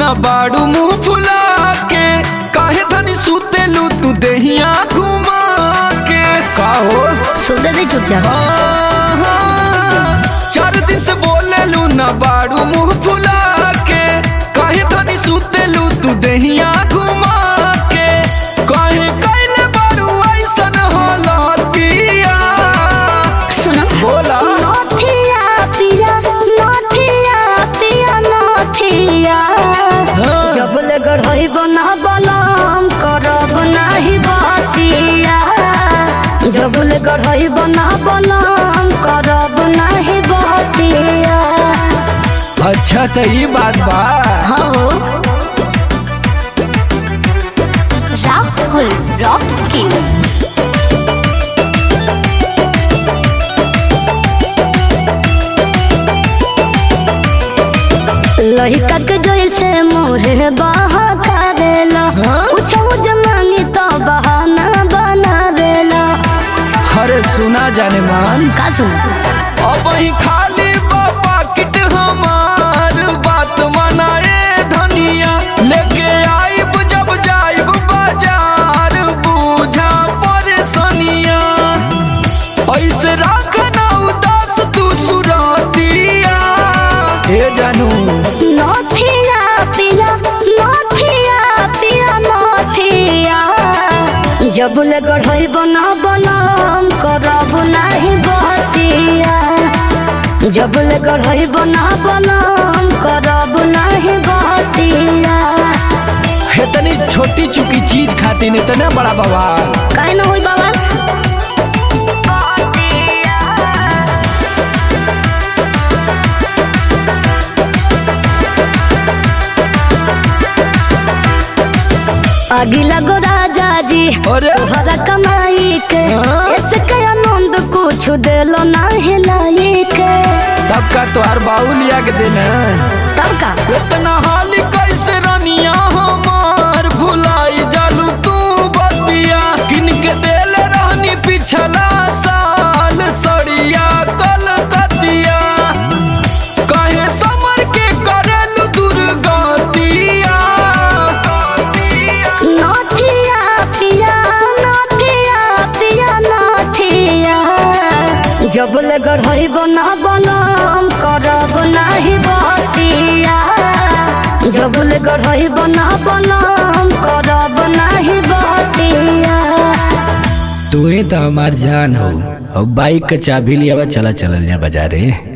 ना बाड़ू मुँह फुला के, काहे धनी सुतेलू तू देहिया घुमा के। का हो सुते दे चुपचाप। 4 दिन से बोलेलू ना बाड़ू मुँह फुला के, काहे धनी सुतेलू तू देहिया घुमा के। काहे कैले बाड़ू ऐसन हालतिया। सुनो बोला नथिया पिया नथिया पिया नथिया जबले गढ़ई बना बलम करब नाही बतिया। जबले गढ़ई बना बलम करब नाही बतिया। अच्छा तो ये बात बा। हो राहुल रॉकी लड़का के जैसे मोहे बहकावेला, पूछो जमानी तो बहाना बनावेला। अरे सुना जाने मान, का सुन अब ही खाली बाबा किट हमार बात मनाए धनिया। लेके आइब जब जाइब बाजार बूझा परेशानिया। ऐसे रखना उदास तू सुरतिया। हे जानू नथिया पिया नथिया पिया नथिया जबले गढ़ई बना बलम करब नाही बतिया। जबले गढ़ई बना बलम करब नाही बतिया। इतनी छोटी चुकी चीज खाती ने इतना बड़ा बवाल। काहे ना होई बाबा। आगे लगो राजा जी अरे तोहरा कमाई के, इसके आनंद कुछ दिलो ना हिलाई के। तब का तोहार बाऊ लिया के देना। तब का इतना हाली कैसे रनिया हमार भुलाई जालू तू बतिया। किन के देले रहनी पिछला साल सड़िया कलकतिया। काहे समर के करेलू दुर्गतिया। नथिया पिया नथिया पिया नथिया जबले गढ़ई बना बलम करब नाही बतिया। जबले गढ़ई बना बलम करब नाही बतिया। तू ही तो हमार जान हो। अब बाइक का चाबी लिया चला चलल जा बाजारे।